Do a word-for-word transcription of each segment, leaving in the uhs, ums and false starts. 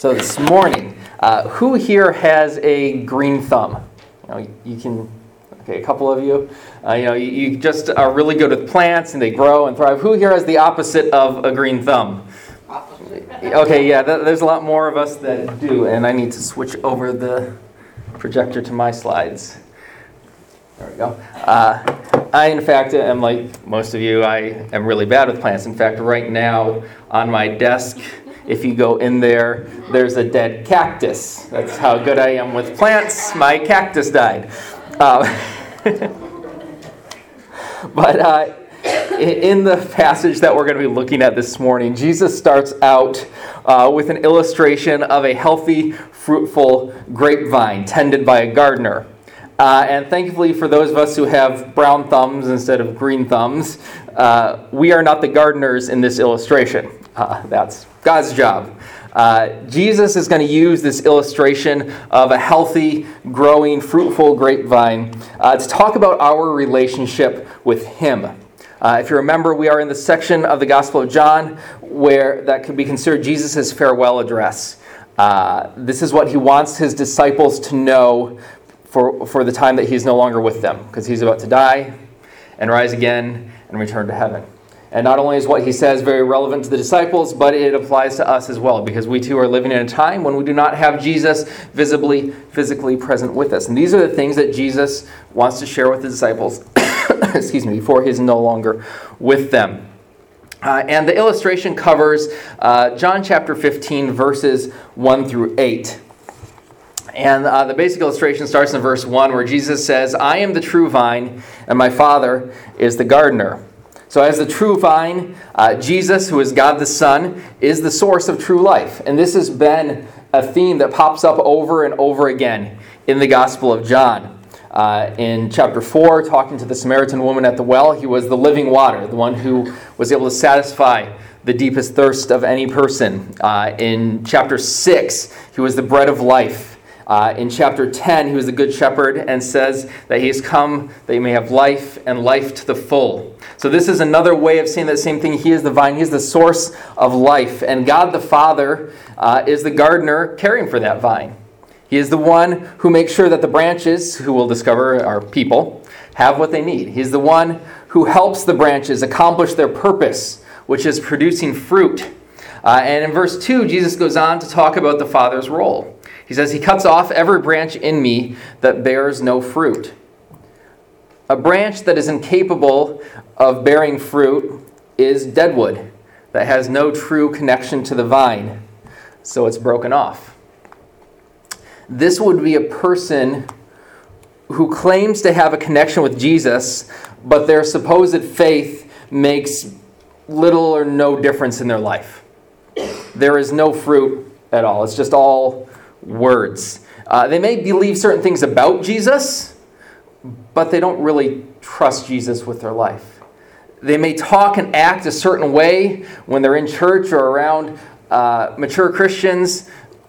So this morning, uh, who here has a green thumb? You know, you can, okay, a couple of you. Uh, you know, you, you just are really good with plants and they grow and thrive. Who here has the opposite of a green thumb? Okay, yeah, th- there's a lot more of us that do, and I need to switch over the projector to my slides. There we go. Uh, I, in fact, am like most of you, I am really bad with plants. In fact, right now on my desk, if you go in there, there's a dead cactus. That's how good I am with plants. My cactus died. Uh, but uh, in the passage that we're going to be looking at this morning, Jesus starts out uh, with an illustration of a healthy, fruitful grapevine tended by a gardener. Uh, and thankfully for those of us who have brown thumbs instead of green thumbs, uh, we are not the gardeners in this illustration. Uh, that's God's job. Uh, Jesus is going to use this illustration of a healthy, growing, fruitful grapevine uh, to talk about our relationship with Him. Uh, if you remember, we are in the section of the Gospel of John where that could be considered Jesus' farewell address. Uh, this is what He wants His disciples to know for, for the time that He's no longer with them, because He's about to die and rise again and return to heaven. And not only is what He says very relevant to the disciples, but it applies to us as well, because we too are living in a time when we do not have Jesus visibly, physically present with us. And these are the things that Jesus wants to share with the disciples, excuse me, before He is no longer with them. Uh, and the illustration covers uh, John chapter fifteen, verses one through eight. And uh, the basic illustration starts in verse one, where Jesus says, "I am the true vine, and my Father is the gardener." So as the true vine, uh, Jesus, who is God the Son, is the source of true life. And this has been a theme that pops up over and over again in the Gospel of John. Uh, in chapter four, talking to the Samaritan woman at the well, He was the living water, the one who was able to satisfy the deepest thirst of any person. Uh, in chapter six, He was the bread of life. Uh, in chapter ten, He was the good shepherd and says that He has come that you may have life and life to the full. So this is another way of saying that same thing. He is the vine. He is the source of life. And God the Father uh, is the gardener caring for that vine. He is the one who makes sure that the branches, who we'll discover are people, have what they need. He's the one who helps the branches accomplish their purpose, which is producing fruit. Uh, and in verse two, Jesus goes on to talk about the Father's role. He says, "He cuts off every branch in me that bears no fruit." A branch that is incapable of bearing fruit is dead wood that has no true connection to the vine, so it's broken off. This would be a person who claims to have a connection with Jesus, but their supposed faith makes little or no difference in their life. There is no fruit at all. It's just all words. Uh, they may believe certain things about Jesus, but they don't really trust Jesus with their life. They may talk and act a certain way when they're in church or around uh, mature Christians,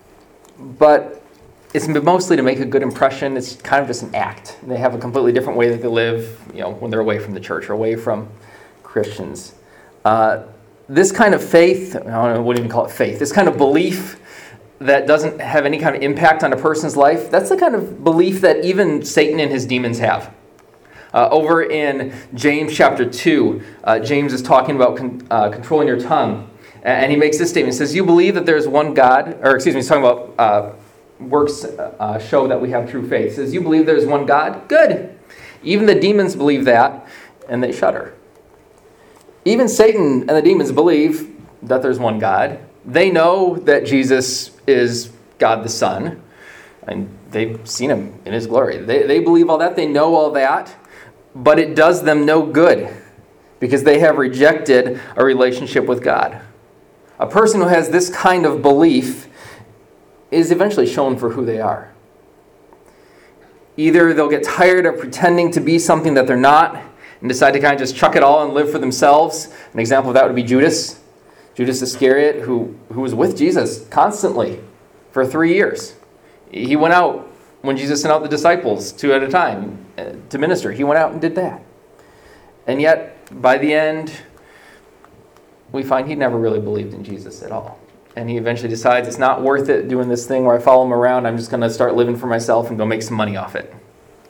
but it's mostly to make a good impression. It's kind of just an act. They have a completely different way that they live, you know, when they're away from the church or away from Christians. Uh, this kind of faith, I don't know, I wouldn't even call it faith, this kind of belief that doesn't have any kind of impact on a person's life, that's the kind of belief that even Satan and his demons have. Uh, over in James chapter two, uh, James is talking about con- uh, controlling your tongue. And he makes this statement. He says, "You believe that there's one God," or excuse me, he's talking about uh, works uh, show that we have true faith. He says, "You believe there's one God? Good. Even the demons believe that, and they shudder." Even Satan and the demons believe that there's one God. They know that Jesus is God the Son, and they've seen Him in His glory. They, they believe all that. They know all that, but it does them no good because they have rejected a relationship with God. A person who has this kind of belief is eventually shown for who they are. Either they'll get tired of pretending to be something that they're not and decide to kind of just chuck it all and live for themselves. An example of that would be Judas. Judas Iscariot, who, who was with Jesus constantly for three years. He went out when Jesus sent out the disciples two at a time to minister. He went out and did that. And yet, by the end, we find he never really believed in Jesus at all. And he eventually decides it's not worth it doing this thing where I follow him around. I'm just going to start living for myself and go make some money off it.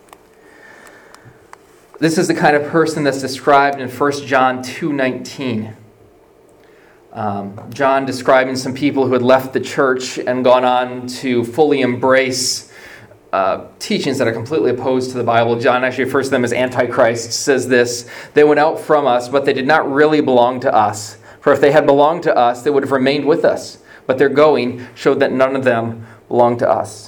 This is the kind of person that's described in First John two nineteen. Um, John describing some people who had left the church and gone on to fully embrace uh, teachings that are completely opposed to the Bible. John actually refers to them as Antichrist, says this: "They went out from us, but they did not really belong to us. For if they had belonged to us, they would have remained with us. But their going showed that none of them belonged to us."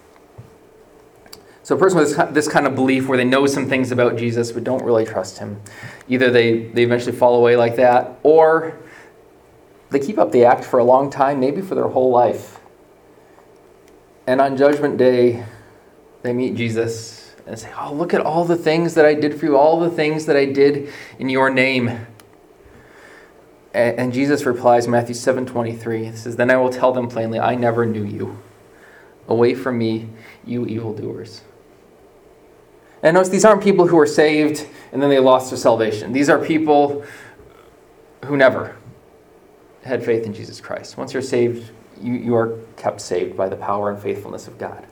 So a person with this, this kind of belief where they know some things about Jesus but don't really trust him, either they, they eventually fall away like that, or they keep up the act for a long time, maybe for their whole life. And on Judgment Day, they meet Jesus and say, "Oh, look at all the things that I did for you, all the things that I did in your name." And, and Jesus replies, Matthew seven twenty-three, it says, "Then I will tell them plainly, I never knew you. Away from me, you evildoers." And notice these aren't people who are saved and then they lost their salvation. These are people who never had faith in Jesus Christ. Once you're saved, you, you are kept saved by the power and faithfulness of God.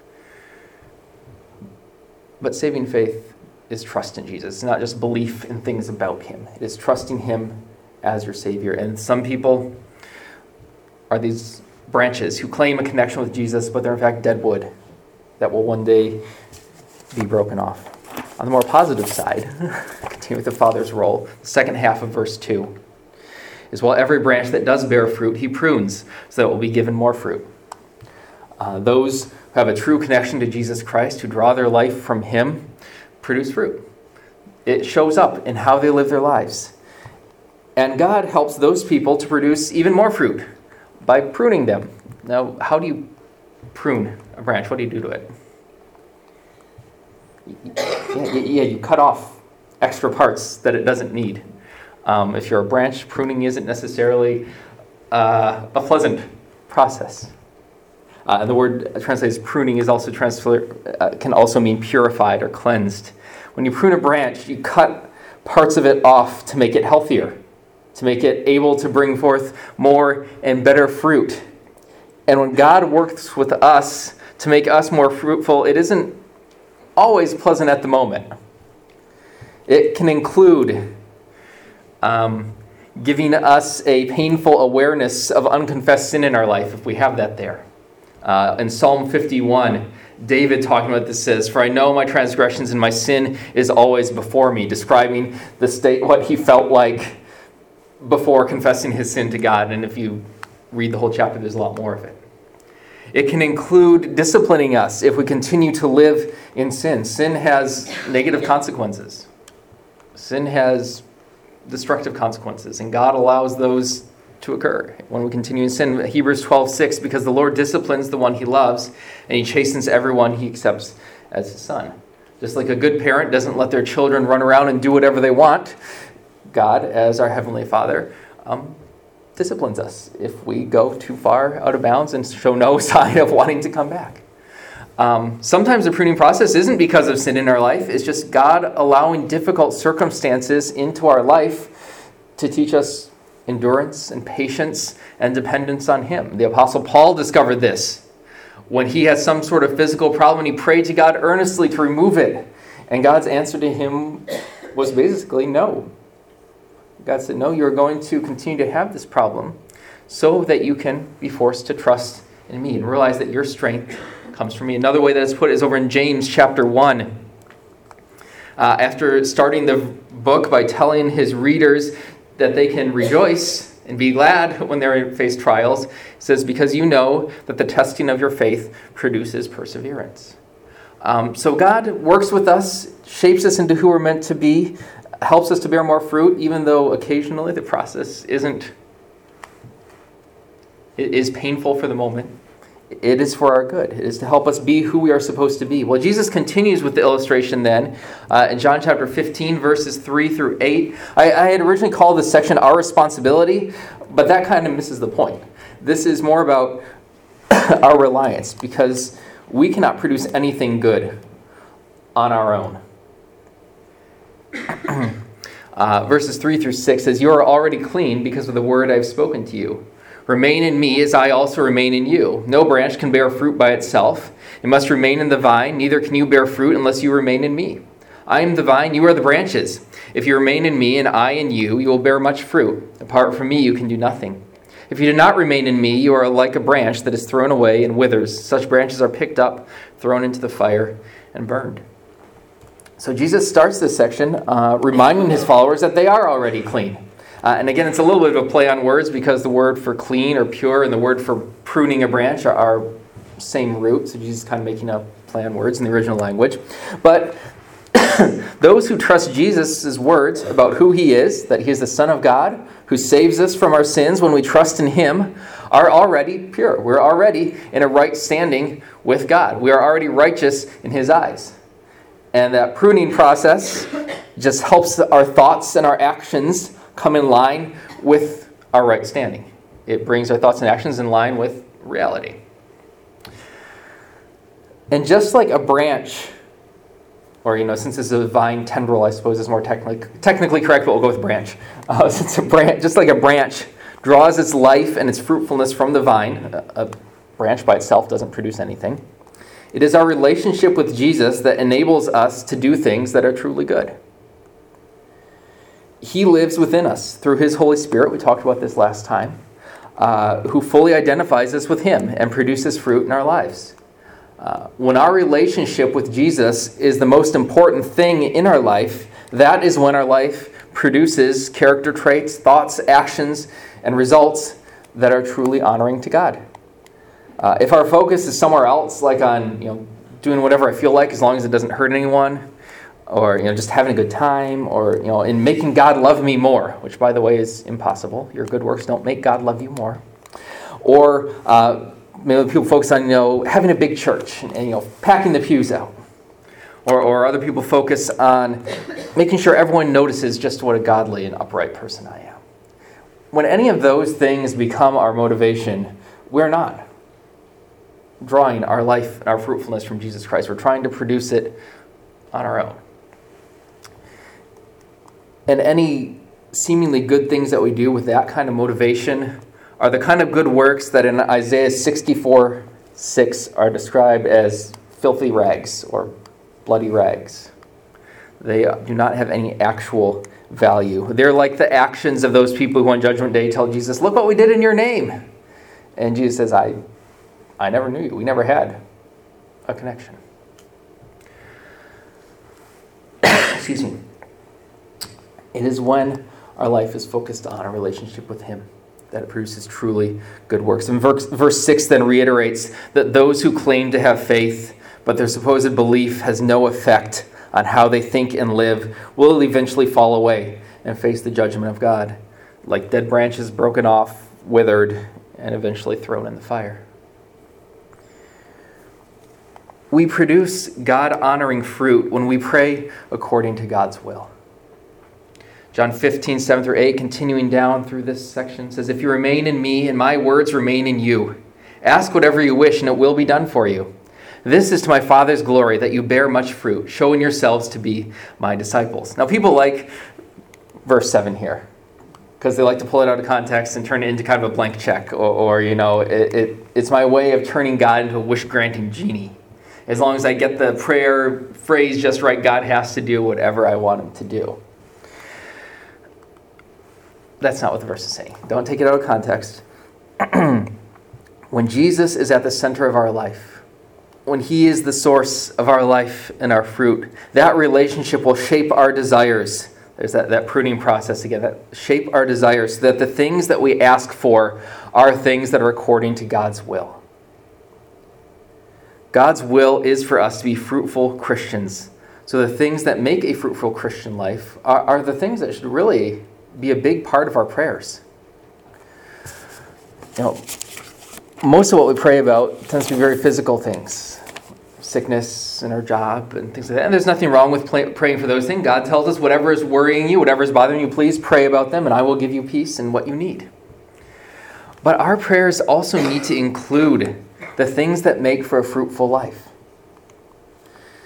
But saving faith is trust in Jesus. It's not just belief in things about him. It is trusting him as your Savior. And some people are these branches who claim a connection with Jesus, but they're in fact dead wood that will one day be broken off. On the more positive side, continue with the Father's role. The second half of verse two is, "While every branch that does bear fruit, he prunes, so that it will be given more fruit." Uh, those who have a true connection to Jesus Christ, who draw their life from him, produce fruit. It shows up in how they live their lives. And God helps those people to produce even more fruit by pruning them. Now, how do you prune a branch? What do you do to it? Yeah, yeah, you cut off extra parts that it doesn't need. Um, if you're a branch, pruning isn't necessarily uh, a pleasant process. Uh, the word translated as pruning is also transfer, uh, can also mean purified or cleansed. When you prune a branch, you cut parts of it off to make it healthier, to make it able to bring forth more and better fruit. And when God works with us to make us more fruitful, it isn't always pleasant at the moment. It can include um, giving us a painful awareness of unconfessed sin in our life, if we have that there. Uh, in Psalm fifty-one, David talking about this says, "For I know my transgressions and my sin is always before me," describing the state, what he felt like before confessing his sin to God. And if you read the whole chapter, there's a lot more of it. It can include disciplining us if we continue to live in sin. Sin has negative consequences. Sin has destructive consequences, and God allows those to occur when we continue in sin. Hebrews twelve six, "Because the Lord disciplines the one he loves, and he chastens everyone he accepts as his son." Just like a good parent doesn't let their children run around and do whatever they want, God, as our Heavenly Father, um, disciplines us if we go too far out of bounds and show no sign of wanting to come back. Um, sometimes the pruning process isn't because of sin in our life. It's just God allowing difficult circumstances into our life to teach us endurance and patience and dependence on him. The Apostle Paul discovered this when he had some sort of physical problem and he prayed to God earnestly to remove it. And God's answer to him was basically no. God said, "No, you're going to continue to have this problem so that you can be forced to trust in me and realize that your strength comes from me." Another way that it's put is over in James chapter one. Uh, after starting the book by telling his readers that they can rejoice and be glad when they face trials, it says, "Because you know that the testing of your faith produces perseverance." Um, so God works with us, shapes us into who we're meant to be, helps us to bear more fruit, even though occasionally the process isn't, it is painful for the moment. It is for our good. It is to help us be who we are supposed to be. Well, Jesus continues with the illustration then uh, in John chapter fifteen, verses three through eight. I, I had originally called this section Our Responsibility, but that kind of misses the point. This is more about our reliance, because we cannot produce anything good on our own. uh, verses three through six says, "You are already clean because of the word I have spoken to you. Remain in me as I also remain in you. No branch can bear fruit by itself. It must remain in the vine. Neither can you bear fruit unless you remain in me. I am the vine, you are the branches. If you remain in me and I in you, you will bear much fruit. Apart from me, you can do nothing. If you do not remain in me, you are like a branch that is thrown away and withers. Such branches are picked up, thrown into the fire, and burned. So Jesus starts this section uh, reminding his followers that they are already clean. Uh, and again, it's a little bit of a play on words because the word for clean or pure and the word for pruning a branch are, are same root. So Jesus is kind of making a play on words in the original language. But those who trust Jesus' words about who he is, that he is the Son of God, who saves us from our sins when we trust in him, are already pure. We're already in a right standing with God. We are already righteous in his eyes. And that pruning process just helps our thoughts and our actions come in line with our right standing. It brings our thoughts and actions in line with reality. And just like a branch, or, you know, since this is a vine tendril, I suppose is more technically technically correct, but we'll go with branch. Uh, since a branch, just like a branch draws its life and its fruitfulness from the vine, a, a branch by itself doesn't produce anything. It is our relationship with Jesus that enables us to do things that are truly good. He lives within us through his Holy Spirit, we talked about this last time, uh, who fully identifies us with him and produces fruit in our lives. Uh, when our relationship with Jesus is the most important thing in our life, that is when our life produces character traits, thoughts, actions, and results that are truly honoring to God. Uh, if our focus is somewhere else, like on you know doing whatever I feel like as long as it doesn't hurt anyone, or you know just having a good time, or you know in making God love me more, which by the way is impossible. Your good works don't make God love you more. Or uh, maybe people focus on you know having a big church and, and you know packing the pews out. Or, or other people focus on making sure everyone notices just what a godly and upright person I am. When any of those things become our motivation, we're not drawing our life and our fruitfulness from Jesus Christ. We're trying to produce it on our own. And any seemingly good things that we do with that kind of motivation are the kind of good works that in Isaiah sixty-four six are described as filthy rags or bloody rags. They do not have any actual value. They're like the actions of those people who on Judgment Day tell Jesus, "Look what we did in your name." And Jesus says, I, I never knew you. We never had a connection. Excuse me. It is when our life is focused on a relationship with him that it produces truly good works. And verse, verse six then reiterates that those who claim to have faith, but their supposed belief has no effect on how they think and live, will eventually fall away and face the judgment of God, like dead branches broken off, withered, and eventually thrown in the fire. We produce God-honoring fruit when we pray according to God's will. John fifteen, seven through eight, continuing down through this section, says, "If you remain in me and my words remain in you, ask whatever you wish and it will be done for you. This is to my Father's glory, that you bear much fruit, showing yourselves to be my disciples." Now, people like verse seven here, because they like to pull it out of context and turn it into kind of a blank check, or, or you know, it, it, it's my way of turning God into a wish-granting genie. As long as I get the prayer phrase just right, God has to do whatever I want him to do. That's not what the verse is saying. Don't take it out of context. When Jesus is at the center of our life, when he is the source of our life and our fruit, that relationship will shape our desires. There's that, that pruning process again, that shape our desires so that the things that we ask for are things that are according to God's will. God's will is for us to be fruitful Christians. So the things that make a fruitful Christian life are, are the things that should really be a big part of our prayers. You know, most of what we pray about tends to be very physical things. Sickness and our job and things like that. And there's nothing wrong with play, praying for those things. God tells us whatever is worrying you, whatever is bothering you, please pray about them and I will give you peace and what you need. But our prayers also need to include the things that make for a fruitful life.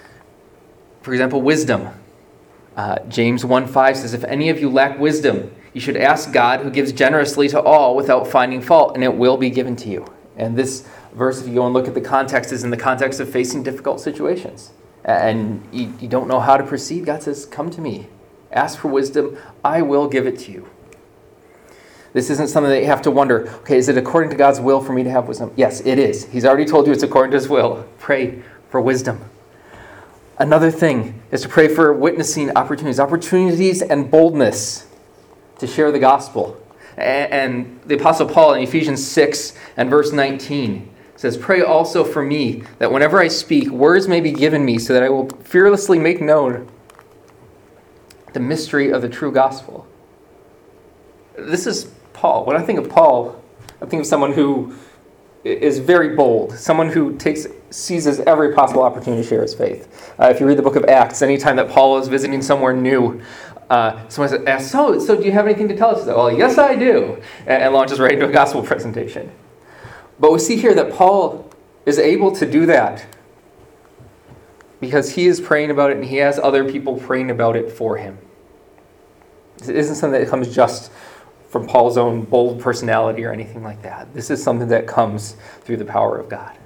For example, wisdom. Uh, James one five says, "If any of you lack wisdom, You should ask God, who gives generously to all without finding fault, and it will be given to you. And this verse, if you go and look at the context, is in the context of facing difficult situations. And you, you don't know how to proceed. God says, come to me. Ask for wisdom. I will give it to you. This isn't something that you have to wonder, okay, is it according to God's will for me to have wisdom? Yes, it is. He's already told you it's according to his will. Pray for wisdom. Another thing is to pray for witnessing opportunities, opportunities and boldness to share the gospel. And the Apostle Paul in Ephesians six and verse nineteen says, pray also for me that whenever I speak, words may be given me so that I will fearlessly make known the mystery of the true gospel. This is Paul. When I think of Paul, I think of someone who is very bold, someone who takes seizes every possible opportunity to share his faith. Uh, if you read the book of Acts, anytime that Paul is visiting somewhere new, uh, someone asks, so, so do you have anything to tell us? Well, yes, I do. And, and launches right into a gospel presentation. But we see here that Paul is able to do that because he is praying about it and he has other people praying about it for him. It isn't something that comes just from Paul's own bold personality or anything like that. This is something that comes through the power of God.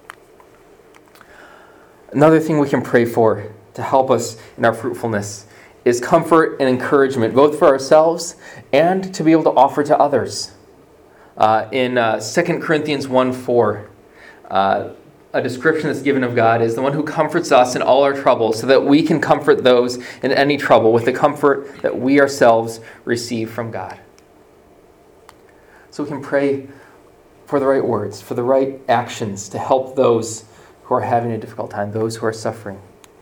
Another thing we can pray for to help us in our fruitfulness is comfort and encouragement, both for ourselves and to be able to offer to others. Uh, in uh, Second Corinthians one four, uh, a description that's given of God is the one who comforts us in all our troubles so that we can comfort those in any trouble with the comfort that we ourselves receive from God. So we can pray for the right words, for the right actions to help those who are having a difficult time, those who are suffering.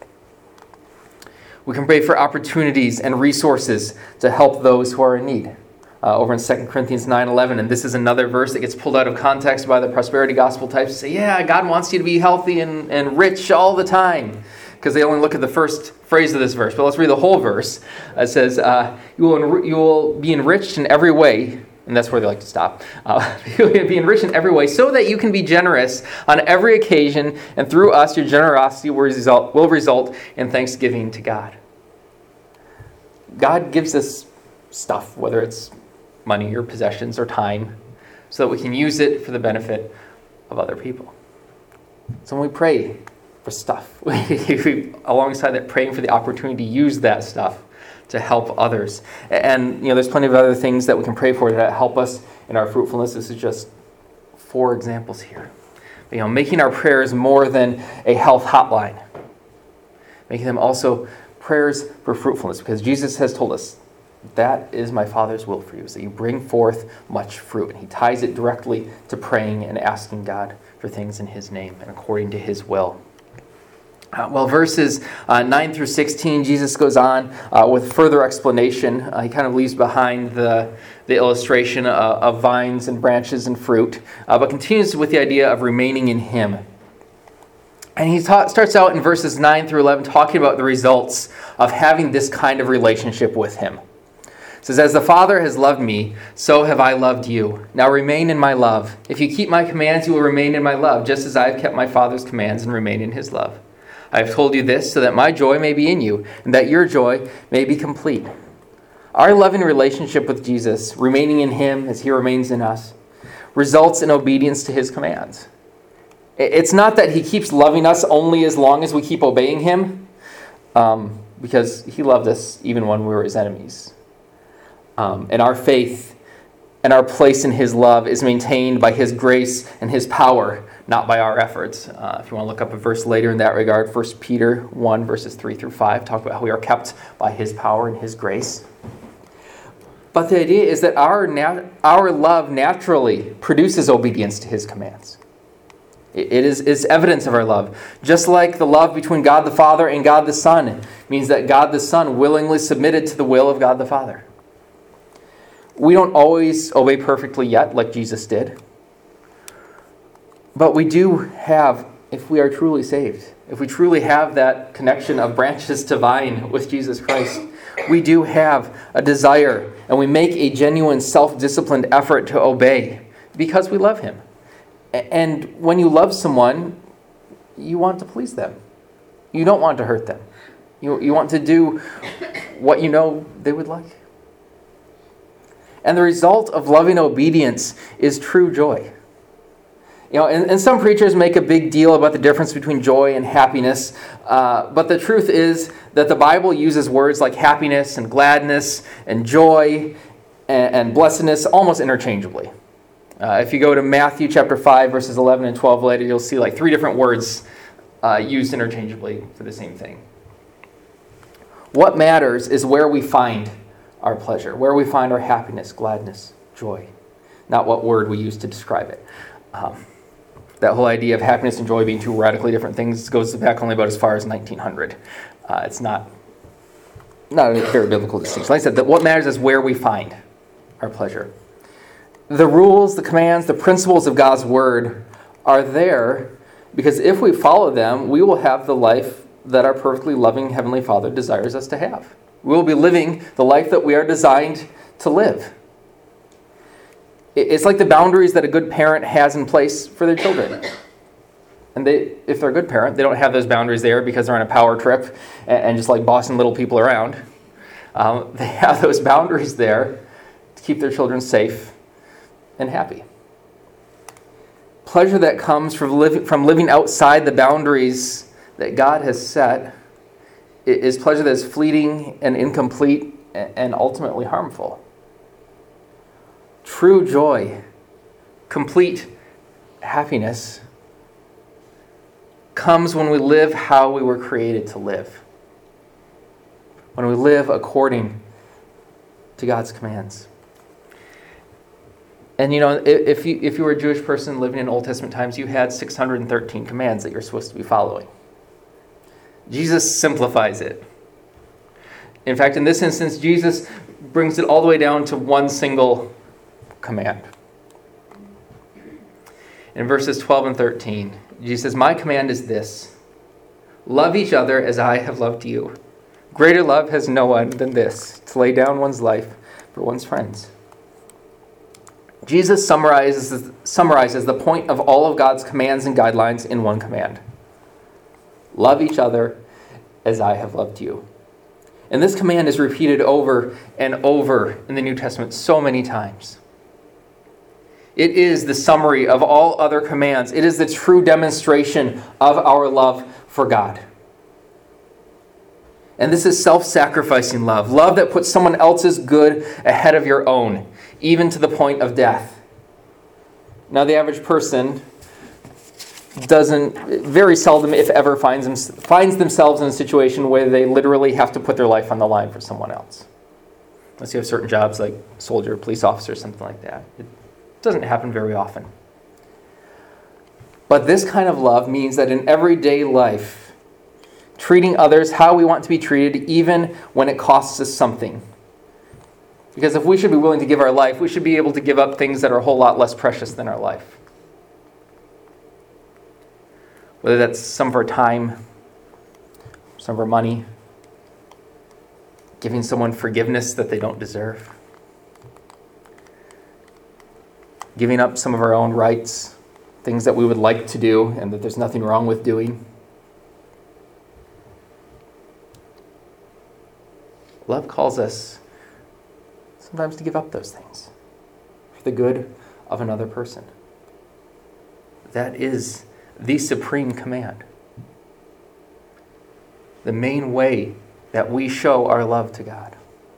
We can pray for opportunities and resources to help those who are in need. Uh, over in Second Corinthians nine eleven, and this is another verse that gets pulled out of context by the prosperity gospel types to say, yeah, God wants you to be healthy and, and rich all the time, because they only look at the first phrase of this verse. But let's read the whole verse. It says, uh, you will enri- you will be enriched in every way. And that's where they like to stop. Uh, you'll be enriched in every way so that you can be generous on every occasion, and through us your generosity will result, will result in thanksgiving to God. God gives us stuff, whether it's money or possessions or time, so that we can use it for the benefit of other people. So when we pray for stuff, we, alongside that, praying for the opportunity to use that stuff to help others. And you know, there's plenty of other things that we can pray for that help us in our fruitfulness. This is just four examples here. But, you know, making our prayers more than a health hotline. Making them also prayers for fruitfulness, because Jesus has told us that is my Father's will for you, is that you bring forth much fruit. And he ties it directly to praying and asking God for things in his name and according to his will. Uh, well, verses uh, nine through sixteen, Jesus goes on uh, with further explanation. Uh, he kind of leaves behind the, the illustration uh, of vines and branches and fruit, uh, but continues with the idea of remaining in him. And he ta- starts out in verses nine through eleven talking about the results of having this kind of relationship with him. It says, as the Father has loved me, so have I loved you. Now remain in my love. If you keep my commands, you will remain in my love, just as I have kept my Father's commands and remain in his love. I have told you this so that my joy may be in you, and that your joy may be complete. Our loving relationship with Jesus, remaining in him as he remains in us, results in obedience to his commands. It's not that he keeps loving us only as long as we keep obeying him, um, because he loved us even when we were his enemies. Um, and our faith and our place in his love is maintained by his grace and his power, not by our efforts. Uh, if you want to look up a verse later in that regard, First Peter one, verses three through five, talk about how we are kept by his power and his grace. But the idea is that our nat- our love naturally produces obedience to his commands. It is, is evidence of our love. Just like the love between God the Father and God the Son means that God the Son willingly submitted to the will of God the Father. We don't always obey perfectly yet, like Jesus did. But we do have, if we are truly saved, if we truly have that connection of branches to vine with Jesus Christ, we do have a desire, and we make a genuine self-disciplined effort to obey because we love him. And when you love someone, you want to please them. You don't want to hurt them. You, you want to do what you know they would like. And the result of loving obedience is true joy. You know, and, and some preachers make a big deal about the difference between joy and happiness. Uh, but the truth is that the Bible uses words like happiness and gladness and joy and, and blessedness almost interchangeably. Uh, if you go to Matthew chapter five, verses eleven and twelve later, you'll see like three different words uh, used interchangeably for the same thing. What matters is where we find our pleasure, where we find our happiness, gladness, joy, not what word we use to describe it. Um, that whole idea of happiness and joy being two radically different things goes back only about as far as nineteen hundred. Uh, it's not, not a very biblical distinction. Like I said, that what matters is where we find our pleasure. The rules, the commands, the principles of God's word are there because if we follow them, we will have the life that our perfectly loving Heavenly Father desires us to have. We will be living the life that we are designed to live. It's like the boundaries that a good parent has in place for their children. And they, if they're a good parent, they don't have those boundaries there because they're on a power trip and just like bossing little people around. Um, they have those boundaries there to keep their children safe and happy. Pleasure that comes from living, from living outside the boundaries that God has set is pleasure that is fleeting and incomplete and ultimately harmful. True joy, complete happiness, comes when we live how we were created to live. When we live according to God's commands. And you know, if you if you were a Jewish person living in Old Testament times, you had six hundred thirteen commands that you're supposed to be following. Jesus simplifies it. In fact, in this instance, Jesus brings it all the way down to one single command. In verses twelve and thirteen, Jesus says, "My command is this: love each other as I have loved you. Greater love has no one than this, to lay down one's life for one's friends." Jesus summarizes, summarizes the point of all of God's commands and guidelines in one command. Love each other as I have loved you. And this command is repeated over and over in the New Testament so many times. It is the summary of all other commands. It is the true demonstration of our love for God. And this is self-sacrificing love. Love that puts someone else's good ahead of your own, even to the point of death. Now, the average person doesn't, very seldom, if ever, finds, them, finds themselves in a situation where they literally have to put their life on the line for someone else. Unless you have certain jobs like soldier, police officer, something like that. It doesn't happen very often. But this kind of love means that in everyday life, treating others how we want to be treated, even when it costs us something. Because if we should be willing to give our life, we should be able to give up things that are a whole lot less precious than our life. Whether that's some of our time, some of our money, giving someone forgiveness that they don't deserve, giving up some of our own rights, things that we would like to do and that there's nothing wrong with doing. Love calls us sometimes to give up those things for the good of another person. That is the supreme command. The main way that we show our love to God.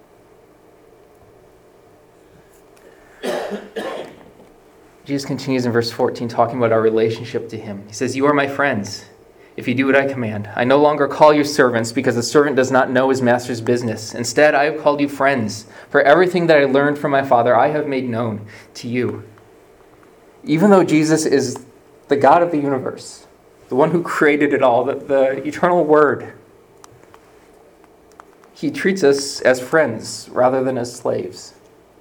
Jesus continues in verse fourteen talking about our relationship to him. He says, "You are my friends if you do what I command. I no longer call you servants because the servant does not know his master's business. Instead, I have called you friends. For everything that I learned from my Father, I have made known to you." Even though Jesus is the God of the universe, the one who created it all, the, the eternal Word, he treats us as friends rather than as slaves.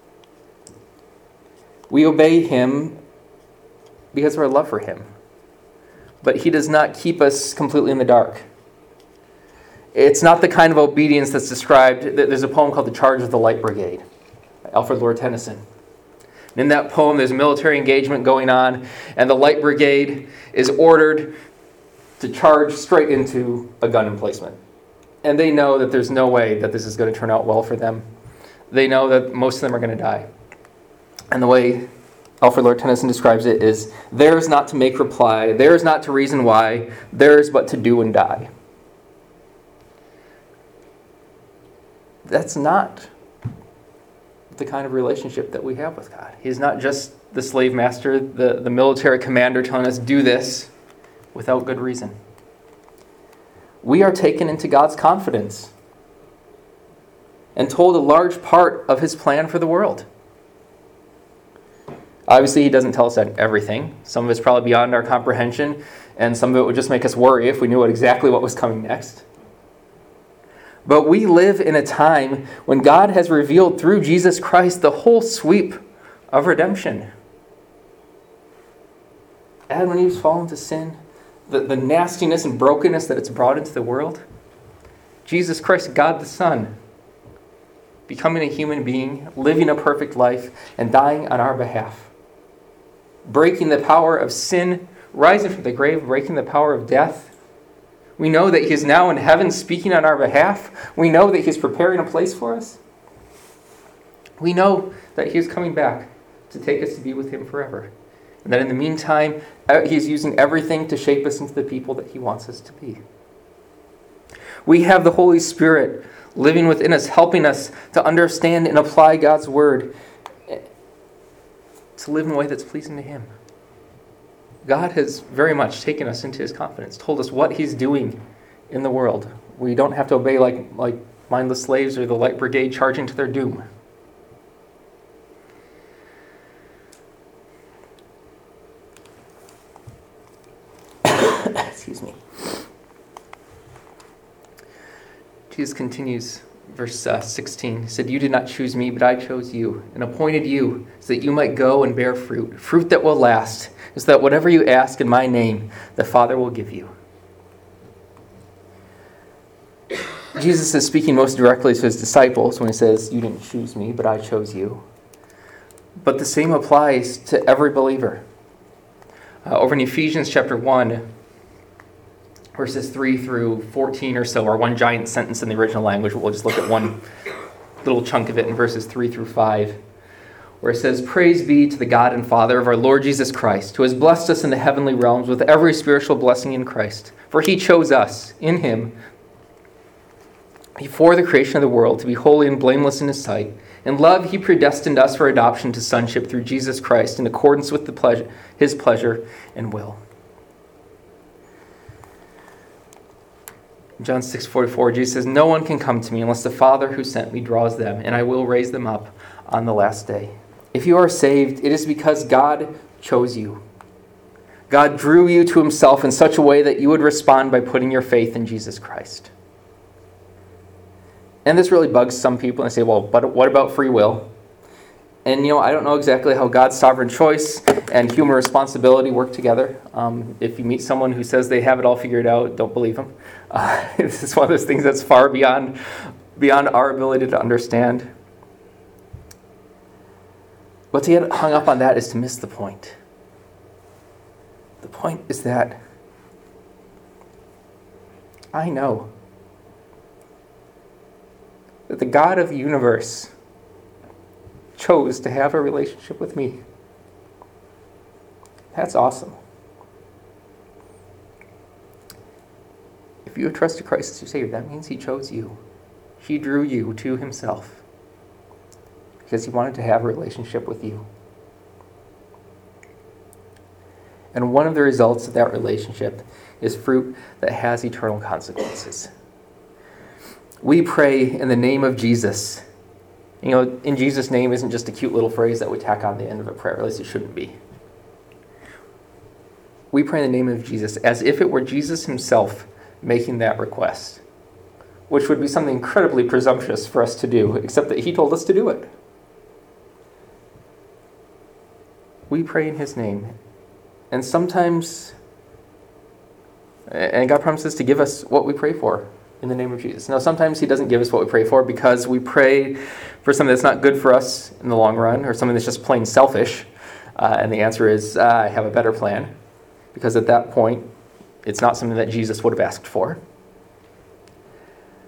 We obey him because of our love for him. But he does not keep us completely in the dark. It's not the kind of obedience that's described. There's a poem called The Charge of the Light Brigade by Alfred Lord Tennyson. And in that poem, there's a military engagement going on, and the Light Brigade is ordered to charge straight into a gun emplacement. And they know that there's no way that this is going to turn out well for them. They know that most of them are going to die. And the way Alfred Lord Tennyson describes it is, theirs not to make reply, theirs not to reason why, theirs but to do and die. That's not the kind of relationship that we have with God. He's not just the slave master, the, the military commander telling us do this without good reason. We are taken into God's confidence and told a large part of his plan for the world. Obviously, he doesn't tell us everything. Some of it's probably beyond our comprehension, and some of it would just make us worry if we knew what, exactly what was coming next. But we live in a time when God has revealed through Jesus Christ the whole sweep of redemption. Adam and Eve's fallen to sin, the, the nastiness and brokenness that it's brought into the world. Jesus Christ, God the Son, becoming a human being, living a perfect life, and dying on our behalf. Breaking the power of sin, rising from the grave, breaking the power of death. We know that he is now in heaven speaking on our behalf. We know that he is preparing a place for us. We know that he is coming back to take us to be with him forever. And that in the meantime, he is using everything to shape us into the people that he wants us to be. We have the Holy Spirit living within us, helping us to understand and apply God's word, to live in a way that's pleasing to him. God has very much taken us into his confidence, told us what he's doing in the world. We don't have to obey like, like mindless slaves or the light brigade charging to their doom. Excuse me. Jesus continues, verse uh, sixteen. He said, "You did not choose me, but I chose you and appointed you so that you might go and bear fruit, fruit that will last, so that whatever you ask in my name, the Father will give you." Jesus is speaking most directly to his disciples when he says, "You didn't choose me, but I chose you." But the same applies to every believer. Uh, over in Ephesians chapter one, verses three through fourteen or so, are one giant sentence in the original language. We'll just look at one little chunk of it in verses three through five, where it says, "Praise be to the God and Father of our Lord Jesus Christ, who has blessed us in the heavenly realms with every spiritual blessing in Christ. For he chose us, in him, before the creation of the world, to be holy and blameless in his sight. In love he predestined us for adoption to sonship through Jesus Christ, in accordance with the pleasure, his pleasure and will." In John six forty-four, Jesus says, "No one can come to me unless the Father who sent me draws them, and I will raise them up on the last day." If you are saved, it is because God chose you. God drew you to himself in such a way that you would respond by putting your faith in Jesus Christ. And this really bugs some people, and they say, well, but what about free will? And, you know, I don't know exactly how God's sovereign choice and human responsibility work together. Um, if you meet someone who says they have it all figured out, don't believe them. Uh, this is one of those things that's far beyond, beyond our ability to understand. But to get hung up on that is to miss the point. The point is that I know that the God of the universe chose to have a relationship with me. That's awesome. If you have trusted Christ as your Savior, that means he chose you. He drew you to himself because he wanted to have a relationship with you. And one of the results of that relationship is fruit that has eternal consequences. We pray in the name of Jesus. You know, in Jesus' name isn't just a cute little phrase that we tack on the end of a prayer, at least it shouldn't be. We pray in the name of Jesus as if it were Jesus himself making that request, which would be something incredibly presumptuous for us to do, except that he told us to do it. We pray in his name. And sometimes, and God promises to give us what we pray for in the name of Jesus. Now, sometimes he doesn't give us what we pray for because we pray for something that's not good for us in the long run, or something that's just plain selfish. Uh, and the answer is, uh, I have a better plan. Because at that point, it's not something that Jesus would have asked for.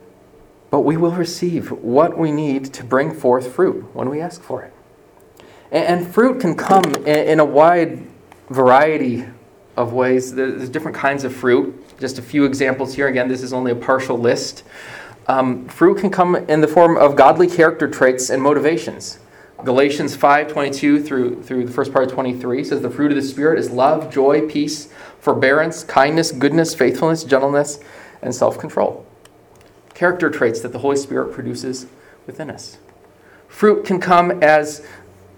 But we will receive what we need to bring forth fruit when we ask for it. And fruit can come in a wide variety of ways. There's different kinds of fruit. Just a few examples here. Again, this is only a partial list. Um, fruit can come in the form of godly character traits and motivations. Galatians five twenty-two through, through the first part of twenty-three says the fruit of the Spirit is love, joy, peace, forbearance, kindness, goodness, faithfulness, gentleness, and self-control. Character traits that the Holy Spirit produces within us. Fruit can come as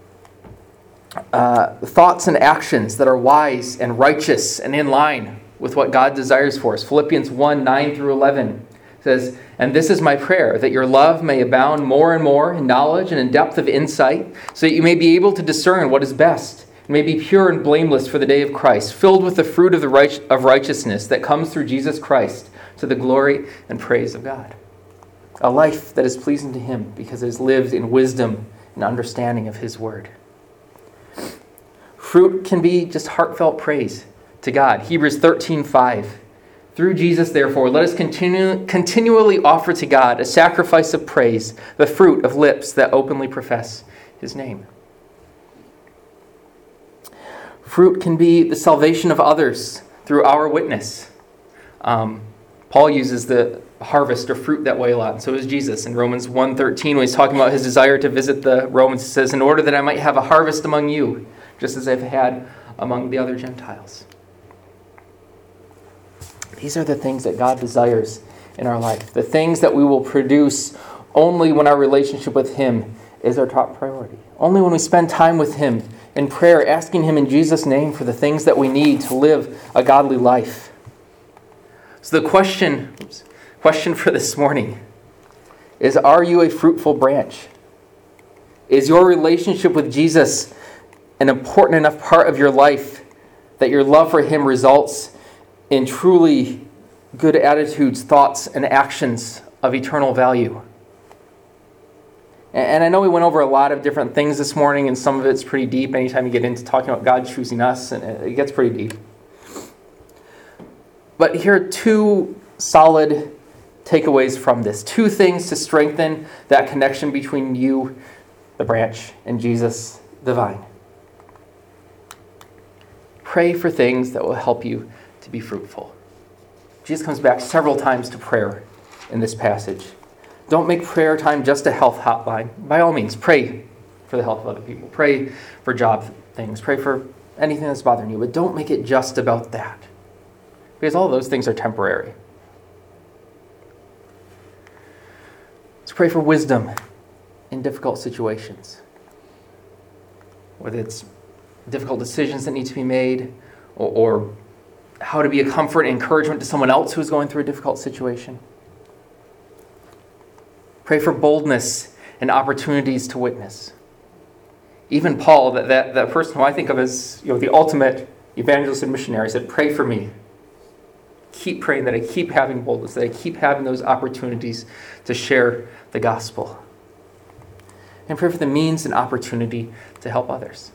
uh, thoughts and actions that are wise and righteous and in line with what God desires for us. Philippians one nine through eleven says, "And this is my prayer, that your love may abound more and more in knowledge and in depth of insight, so that you may be able to discern what is best, and may be pure and blameless for the day of Christ, filled with the fruit of the right- of righteousness that comes through Jesus Christ, to the glory and praise of God." A life that is pleasing to Him because it is lived in wisdom and understanding of His Word. Fruit can be just heartfelt praise to God. Hebrews thirteen five. "Through Jesus, therefore, let us continue, continually offer to God a sacrifice of praise, the fruit of lips that openly profess His name." Fruit can be the salvation of others through our witness. Um, Paul uses the harvest or fruit that way a lot, and so does Jesus. In Romans one thirteen, when he's talking about his desire to visit the Romans, he says, "In order that I might have a harvest among you, just as I've had among the other Gentiles." These are the things that God desires in our life. The things that we will produce only when our relationship with Him is our top priority. Only when we spend time with Him in prayer, asking Him in Jesus' name for the things that we need to live a godly life. So the question, oops, question for this morning is, are you a fruitful branch? Is your relationship with Jesus an important enough part of your life that your love for Him results in truly good attitudes, thoughts, and actions of eternal value? And I know we went over a lot of different things this morning, and some of it's pretty deep. Anytime you get into talking about God choosing us, and it gets pretty deep. But here are two solid takeaways from this. Two things to strengthen that connection between you, the branch, and Jesus, the vine. Pray for things that will help you to be fruitful. Jesus comes back several times to prayer in this passage. Don't make prayer time just a health hotline. By all means, pray for the health of other people. Pray for job things. Pray for anything that's bothering you. But don't make it just about that, because all of those things are temporary. Let's pray for wisdom in difficult situations. Whether it's difficult decisions that need to be made, or, or how to be a comfort and encouragement to someone else who's going through a difficult situation. Pray for boldness and opportunities to witness. Even Paul, that, that, that person who I think of as, you know, the ultimate evangelist and missionary, said, "Pray for me. Keep praying that I keep having boldness, that I keep having those opportunities to share the gospel." And pray for the means and opportunity to help others.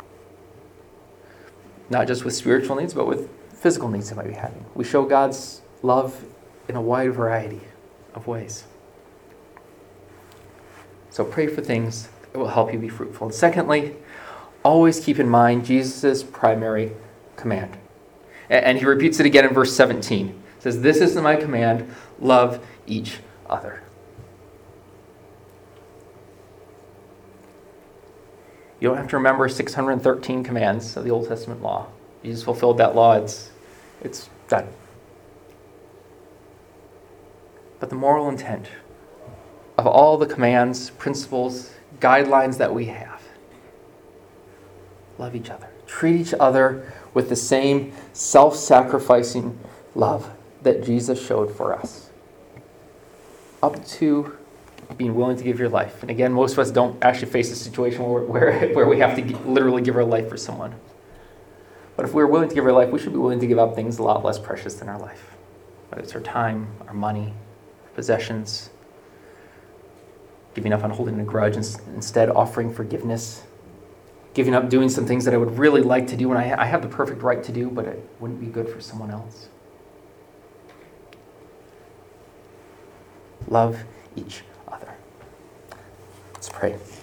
Not just with spiritual needs, but with physical needs they might be having. We show God's love in a wide variety of ways. So pray for things that will help you be fruitful. And secondly, always keep in mind Jesus' primary command. And he repeats it again in verse seventeen. It says, "This is my command, love each other." You don't have to remember six hundred thirteen commands of the Old Testament law. Jesus fulfilled that law. It's, it's done. But the moral intent of all the commands, principles, guidelines that we have, love each other. Treat each other with the same self-sacrificing love that Jesus showed for us. Up to being willing to give your life. And again, most of us don't actually face a situation where, where, where we have to g- literally give our life for someone. But if we're willing to give our life, we should be willing to give up things a lot less precious than our life. Whether it's our time, our money, possessions, giving up on holding a grudge, and instead offering forgiveness, giving up doing some things that I would really like to do and I, I have the perfect right to do, but it wouldn't be good for someone else. Love each other. Let's pray.